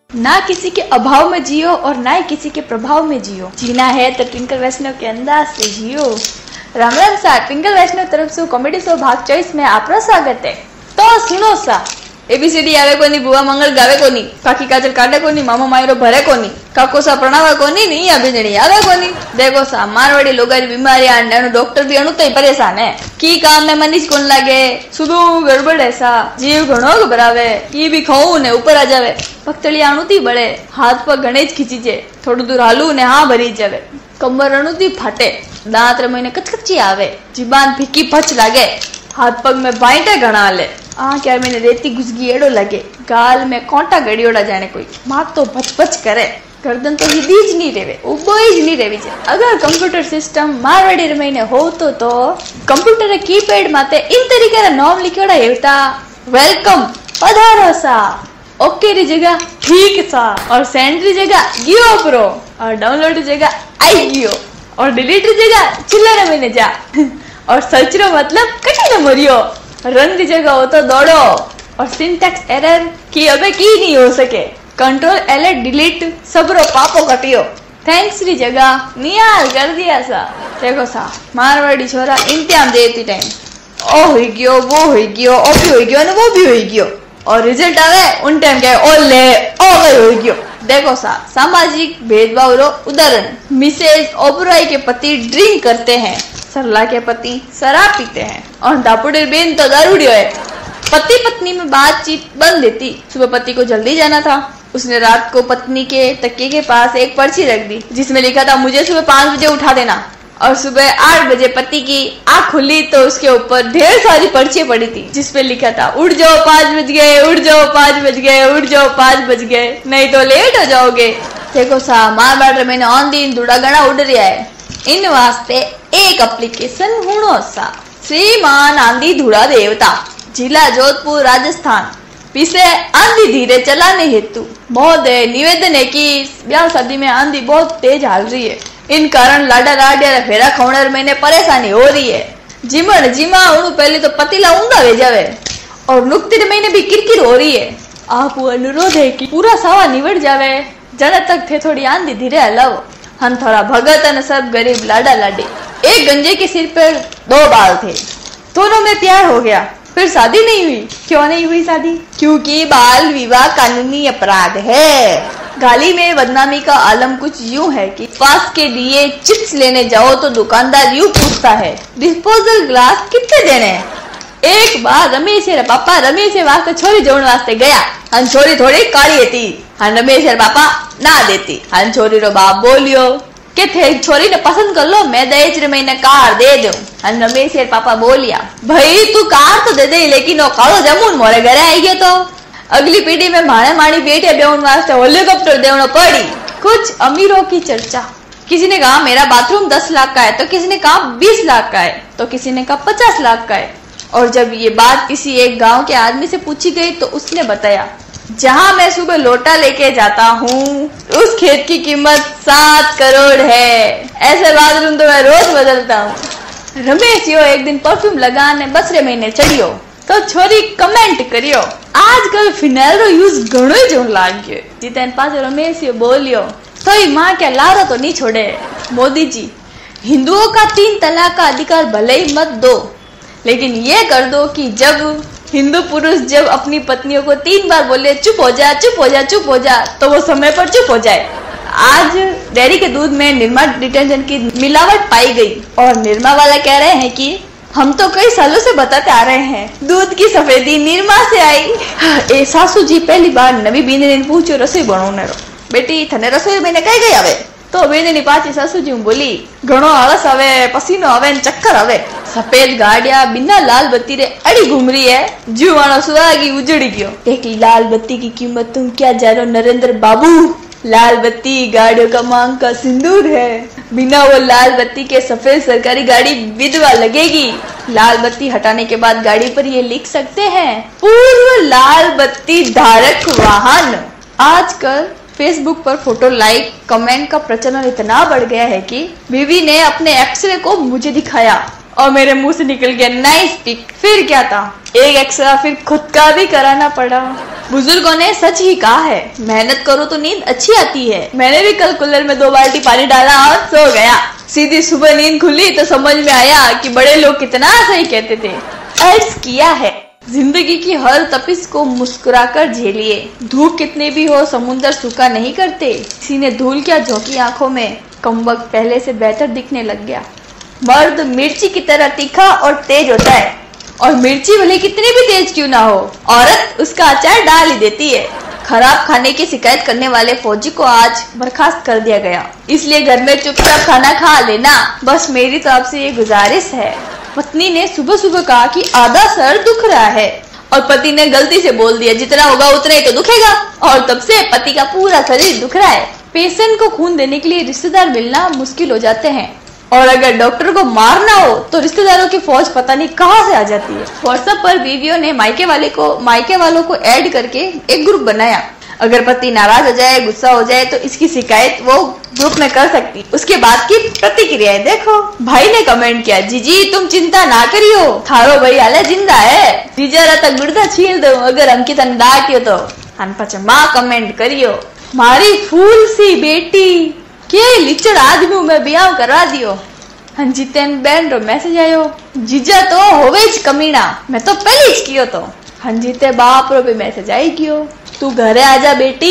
ना किसी के अभाव में जियो और ना ही किसी के प्रभाव में जियो। जीना है तो ट्विंकल वैष्णव के अंदाज से जियो। राम राम सा, ट्विंकल वैष्णव तरफ से कॉमेडी शो भाग 24 में आपका स्वागत है। तो सुनो सा, एबीसीडी आवे कोनी, बुआ मंगल गावे कोनी, काकी काजल काटे कोनी, मामो मायरो भरे कोनी, काको सा प्रणावा कोनी, नहीं अभिजणी आवे कोनी। देखो सा, मारवाड़ी लोगारी बीमारी आंडे डॉक्टर भी अणु तई परेशान है। की काम में मनीष कोन लागे, सुधु गड़बड़ है सा, जीव घणो घबरावे, की भी खाऊं ने ऊपर आ जावे, पगतड़ी अणुती बळे, हाथ पर घणे ज खींची जे, थोड़ू दूर हालू ने हाँ भरी जावे, कमर अणुती फाटे, दांत रमीने कचकची आवे, जीबान फीकी पच लागे, हाथ पग में बाइटे घना ले, आँख यार मैंने रेती घुसगी एड़ो लगे, गाल में कोंटा गड़ियोड़ा जाने कोई, माँ तो भच भच करे, गर्दन तो हिदी ज नहीं रेवे, उबोई ज नहीं रेवी छे। अगर कंप्यूटर सिस्टम मारवाड़ी रमीने हो तो कंप्यूटर कीपैड माते इन तरीके ना नाम लिखोड़ा हेवता, वेलकम पधारो सा, ओके री जगह ठीक सा, और सेंड री जगह गियो प्रो, और डाउनलोड री जगह आई गियो, और डिलीट री जगह चिल्लर महीने जा, और सर्च रो मतलब कटी न मरियो, रन की जगह हो तो दौड़ो, और सिंटैक्स एरर की अबे की नहीं हो सके, कंट्रोल एल डिलीट सबरो पापो कटियो, थैंक्स री जगह नियाल कर दिया सा। देखो सा, मारवाड़ी छोरा इंतजाम देती टाइम ओ हुई गयो, वो हुई गयो, ओ भी हुई गयो, वो भी हुई गयो, और रिजल्ट आवे उन टाइम के ओले ओ गई हुई गयो। देखो सा, सामाजिक भेदभाव रो उदाहरण, मिसेज ओबराई के पति ड्रिंक करते हैं, सरला के पति शराब पीते हैं, और दापुड़े बेन तो दारूडियो है। पति पत्नी में बातचीत बंद देती। सुबह पति को जल्दी जाना था, उसने रात को पत्नी के तकिए के पास एक पर्ची रख दी जिसमें लिखा था मुझे सुबह 5 बजे उठा देना, और सुबह 8 बजे पति की आँख खुली तो उसके ऊपर ढेर सारी पर्चियां पड़ी थी जिसपे लिखा था उठ जाओ 5 बज गए, उठ जाओ 5 बज गए, उठ जाओ 5 बज गए, नहीं तो लेट हो जाओगे। देखो सा, मारवाड़ मैंने ऑन दिन धूड़ा गणा उड़ रहा है, इन वास्ते एक एप्लीकेशन हुणो सा, श्रीमान आंधी धूड़ा देवता, जिला जोधपुर राजस्थान, पीछे आंधी धीरे चलाने हेतु महोदय निवेदन है कि ब्याह शादी में आंधी बहुत तेज हाल रही है, इन कारण लाडा लाडिया फेरा खवणर मैंने परेशानी हो रही है। जिमण जिमा उनु पहले तो पतीला ऊंधा वे जावे, और नुकती महीने भी किरकिर हो रही है। आप अनुरोध है कि पूरा सावा निवड़ जावे, जने तक थे थोड़ी आंधी धीरे हलाओ। हम थोड़ा भगत और सब गरीब लाडा लाडी। एक गंजे के सिर पर 2 बाल थे, दोनों में प्यार हो गया, फिर शादी नहीं हुई। क्यों नहीं हुई शादी? क्योंकि बाल विवाह कानूनी अपराध है। गाली में बदनामी का आलम कुछ यूं है कि पास के लिए चिप्स लेने जाओ तो दुकानदार यूं पूछता है डिस्पोजल ग्लास कितने देने हैं। एक बार रमेश पापा रमेश वास्ते छोरी जोड़ने वास्ते गया, हन छोरी थोड़ी काली थी, हन रमेश पापा ना देती, हन छोरी रो बाप बोलियो के थे छोरी ने पसंद कर लो, मैं दहेज महीने कार दे दूं। हन रमेश पापा बोलिया भाई तू कार तो दे दे, लेकिन वो कालो जमुन मोरे घरे आई गयो तो अगली पीढ़ी में माणे माणी बेटे बेउन वास्ते हेलीकॉप्टर देवनो पड़ी। कुछ अमीरों की चर्चा, किसी ने कहा मेरा बाथरूम 10 लाख का है, तो किसी ने कहा 20 लाख का है, तो किसी ने कहा 50 लाख का है। और जब ये बात किसी एक गांव के आदमी से पूछी गई तो उसने बताया जहां मैं सुबह लोटा लेके जाता हूँ उस खेत की कीमत 7 करोड़ है। ऐसे बाथरूम तो मैं रोज बदलता हूँ। रमेश यो एक दिन परफ्यूम लगाने बसरे महीने चढ़ियो तो छोरी कमेंट करियो आजकल फिनाइल रो यूज घणो ही जो लाग गयो। जितन पास रमेश यो बोलियो तो ही माँ क्या लारो तो नहीं छोड़े। मोदी जी, हिंदुओं का 3 तलाक का अधिकार भले ही मत दो, लेकिन ये कर दो कि जब हिंदू पुरुष जब अपनी पत्नियों को 3 बार बोले चुप हो जा चुप हो जा चुप हो जा, तो वो समय पर चुप हो जाए। आज डेयरी के दूध में निरमा डिटर्जेंट की मिलावट पाई गई और निरमा वाला कह रहे हैं कि हम तो कई सालों से बताते आ रहे हैं दूध की सफेदी निरमा से आई। ए सासू जी पहली बार नवी बींदनी ने पूछो रसोई बनोने रो, बेटी थने रसोई मैंने कही गई आवे, तो बींदनी पाછી सासू जी बोली घणो आलस आवे, पसीनो आवे ने चक्कर आवे। सफेद गाड़िया बिना लाल बत्ती रे अड़ी घूम रही है, जुवानो सुहागी उजड़ी गयो। एक लाल बत्ती की कीमत तुम क्या जानो नरेंद्र बाबू, लाल बत्ती गाड़ियों का मांग का सिंदूर है, बिना वो लाल बत्ती के सफेद सरकारी गाड़ी विधवा लगेगी। लाल बत्ती हटाने के बाद गाड़ी पर ये लिख सकते हैं पूर्व लाल बत्ती धारक वाहन। आजकल फेसबुक पर फोटो लाइक कमेंट का प्रचलन इतना बढ़ गया है कि बीवी ने अपने एक्सरे को मुझे दिखाया और मेरे मुंह से निकल गया नाइस पिक। फिर क्या था, एक एक्स्ट्रा फिर खुद का भी कराना पड़ा। बुजुर्गों ने सच ही कहा है, मेहनत करो तो नींद अच्छी आती है। मैंने भी कल कूलर में 2 बाल्टी पानी डाला और सो गया। सीधी सुबह नींद खुली तो समझ में आया कि बड़े लोग कितना सही कहते थे। अर्ज किया है, जिंदगी की हर तपिश को मुस्कुराकर झेलिए। धूप कितने भी हो, समुद्र सूखा नहीं करते। किसी ने धूल क्या झोंकी आंखों में, कमबख्त पहले से बेहतर दिखने लग गया। मर्द मिर्ची की तरह तीखा और तेज होता है, और मिर्ची भले कितनी भी तेज क्यों ना हो, औरत उसका अचार डाल ही देती है। खराब खाने की शिकायत करने वाले फौजी को आज बर्खास्त कर दिया गया, इसलिए घर में चुपचाप खाना खा लेना। बस मेरी तरफ से ये गुजारिश है। पत्नी ने सुबह सुबह कहा कि आधा सर दुख रहा है, और पति ने गलती से बोल दिया जितना होगा उतना ही तो दुखेगा, और तब से पति का पूरा शरीर दुख रहा है। पेशेंट को खून देने के लिए रिश्तेदार मिलना मुश्किल हो जाते हैं, और अगर डॉक्टर को मारना हो तो रिश्तेदारों की फौज पता नहीं कहां से आ जाती है। व्हाट्सएप पर बीवियों ने मायके वालों को ऐड करके एक ग्रुप बनाया। अगर पति नाराज हो जाए, गुस्सा हो जाए तो इसकी शिकायत वो ग्रुप में कर सकती। उसके बाद की प्रतिक्रियाएं देखो। भाई ने कमेंट किया, जीजी तुम चिंता ना करियो, थारो भाई हाले जिंदा है। जीजा रहा गुर्दा छील दो अगर अंकित डांटियो तो। पछे मां कमेंट करियो, मारी फूल सी बेटी के लीचड़ आदमी में ब्याह करवा दियो। हंजीतेन बेन रो मैसेज आयो, जीजा तो होवे ज कमीना, मैं तो पहले ज कियो तो। हंजीते बाप रो भी मैसेज आई गयो, तू घरे आजा बेटी,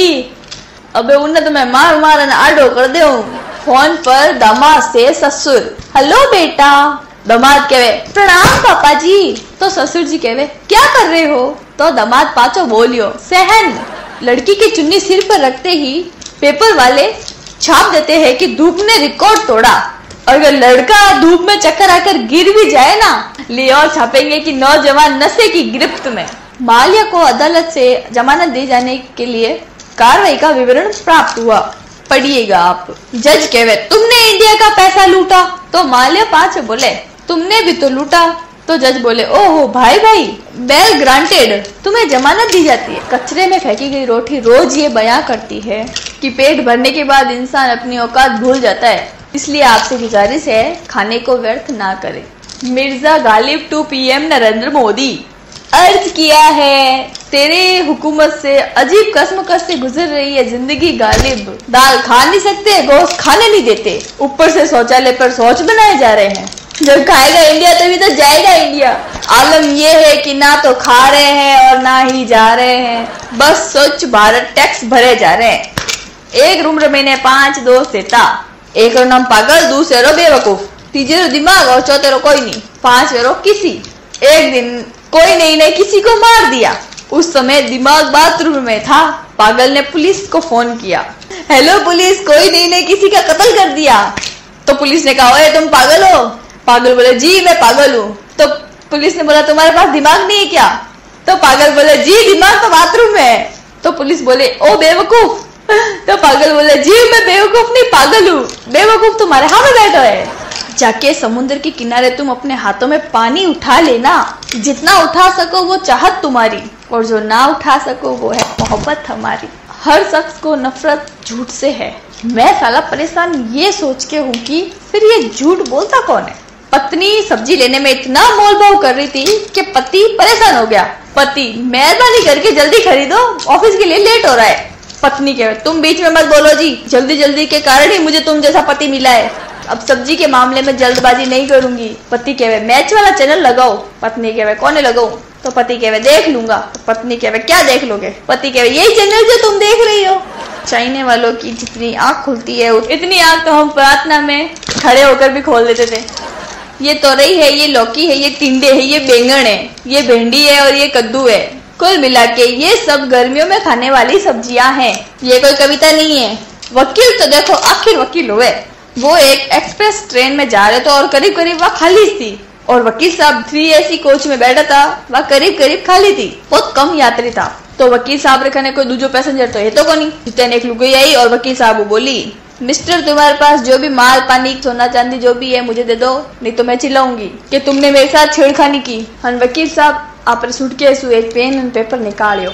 अबे उन्हें तो मैं मार ने आडो कर दे। फोन पर दामाद से ससुर, हेलो बेटा। दामाद कहवे प्रणाम पापा जी, तो ससुर जी कहवे क्या कर रहे हो, तो दामाद पाचो बोलियो सहन। लड़की की चुन्नी सिर पर रखते ही पेपर वाले छाप देते हैं कि धूप ने रिकॉर्ड तोड़ा। अगर लड़का धूप में चक्कर आकर गिर भी जाए ना, ले और छापेंगे कि नौजवान नशे की गिरफ्त में। माल्या को अदालत से जमानत दी जाने के लिए कार्रवाई का विवरण प्राप्त हुआ, पढ़िएगा आप। जज कहवे तुमने इंडिया का पैसा लूटा, तो माल्या पांच बोले तुमने भी तो लूटा, तो जज बोले ओहो भाई बेल ग्रांटेड, तुम्हें जमानत दी जाती है। कचरे में फेंकी गई रोटी रोज ये बयां करती है कि पेट भरने के बाद इंसान अपनी औकात भूल जाता है, इसलिए आपसे गुजारिश है खाने को व्यर्थ ना करें। मिर्जा गालिब टू पीएम नरेंद्र मोदी, अर्ज किया है तेरे हुकूमत से अजीब कसमकस से गुजर रही है जिंदगी गालिब। दाल खा नहीं सकते, गोश्त खाने नहीं देते, ऊपर से शौचालय पर शौच बनाए जा रहे हैं। जब खाएगा इंडिया तभी तो जाएगा इंडिया। आलम ये है कि ना तो खा रहे हैं और ना ही जा रहे हैं, बस स्वच्छ भारत टैक्स भरे जा रहे हैं। एक रूम में 5 दोस्त था, एक रो नाम पागल, दूसरे बेवकूफ, तीसरे दिमाग और चौथे कोई नहीं, 5वें किसी। एक दिन कोई नहीं ने किसी को मार दिया। उस समय दिमाग बाथरूम में था। पागल ने पुलिस को फोन किया, हेलो पुलिस, कोई नहीं ने किसी का कत्ल कर दिया। तो पुलिस ने कहा ओए तुम पागल हो? पागल बोले जी मैं पागल हूँ। तो पुलिस ने बोला तुम्हारे पास दिमाग नहीं है क्या? तो पागल बोले जी दिमाग तो बाथरूम में है। तो पुलिस बोले ओ बेवकूफ। तो पागल बोले जी मैं बेवकूफ नहीं पागल हूँ, बेवकूफ तुम्हारे हाथ में बैठो है। जाके समुद्र के किनारे तुम अपने हाथों में पानी उठा लेना, जितना उठा सको वो चाहत तुम्हारी, और जो ना उठा सको वो है मोहब्बत हमारी। हर शख्स को नफरत झूठ से है। मैं साला परेशान ये सोच के हूँ कि फिर ये झूठ बोलता कौन है। पत्नी सब्जी लेने में इतना मोल भाव कर रही थी कि पति परेशान हो गया। पति मेहरबानी करके जल्दी खरीदो, ऑफिस के लिए लेट हो रहा है। पत्नी कहे तुम बीच में मत बोलो जी, जल्दी जल्दी के कारण ही मुझे तुम जैसा पति मिला है, अब सब्जी के मामले में जल्दबाजी नहीं करूंगी। पति कहे मैच वाला चैनल लगाओ। पत्नी कहे कौन लगाऊं? तो पति कहे देख लूंगा। तो पत्नी कहे क्या देख लोगे? पति कहे यही चैनल जो तुम देख रही हो। चाइने वालों की जितनी आंख खुलती है इतनी आंख तो हम प्रार्थना में खड़े होकर भी खोल देते थे। ये तोरई है, ये लौकी है, ये टिंडे है, ये बैंगन है, ये भिंडी है और ये कद्दू है। कुल मिला के ये सब गर्मियों में खाने वाली सब्जियां हैं। ये कोई कविता नहीं है। वकील तो देखो आखिर वकील हुए। वो एक एक्सप्रेस ट्रेन में जा रहे थे और करीब करीब वह खाली थी, और वकील साहब 3 AC कोच में बैठा था, वह करीब करीब खाली थी, बहुत कम यात्री था। तो वकील साहब रे कने कोई दूसरो पैसेंजर तो है तो कोनी। जितने एक लुगाई आई और वकील साहब बोली मिस्टर तुम्हारे पास जो भी माल पानी सोना चांदी जो भी है मुझे दे दो, नहीं तो मैं चिल्लाऊंगी कि तुमने मेरे साथ छेड़खानी की। हन वकील साहब आप सूटकेस एक पेन और पेपर निकालियो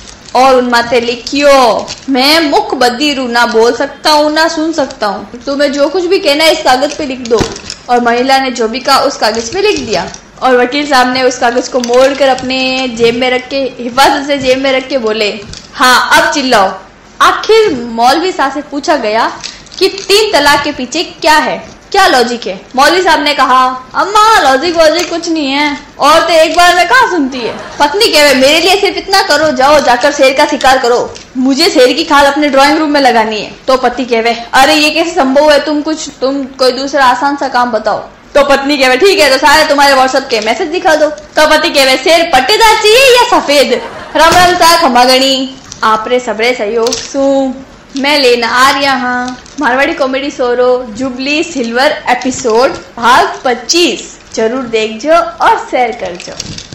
और उन माथे लिखियो मैं मुख बधिर हूँ, ना बोल सकता हूँ ना सुन सकता हूँ, तुम्हें जो कुछ भी कहना है इस कागज पे लिख दो। और महिला ने जो भी कहा उस कागज पे लिख दिया। और वकील साहब ने उस कागज को मोड़कर अपने जेब में रख के, हिफाजत से जेब में रख के बोले, हाँ अब चिल्लाओ। आखिर मौलवी साहब से पूछा गया कि 3 तलाक के पीछे क्या है, क्या लॉजिक है। मौलवी साहब ने कहा, अम्मा लॉजिक वॉजिक कुछ नहीं है, औरतें एक बार में कहाँ सुनती है। पत्नी कहे, मेरे लिए सिर्फ इतना करो, जाओ जाकर शेर का शिकार करो, मुझे शेर की खाल अपने ड्राइंग रूम में लगानी है। तो पति कहे, अरे ये कैसे संभव है, तुम कोई दूसरा आसान सा काम बताओ। तो पत्नी कहे, ठीक है तो सारे तुम्हारे व्हाट्सएप के मैसेज दिखा दो। तो पति कहे, शेर पट्टेदार चाहिए या सफेद। राम राम सा खमागणी आपरे सबरे सहयोग सु मैं लेना आ रहा हाँ मारवाड़ी कॉमेडी शोरो जुबली सिल्वर एपिसोड भाग 25 जरूर देखजो और शेयर करजो।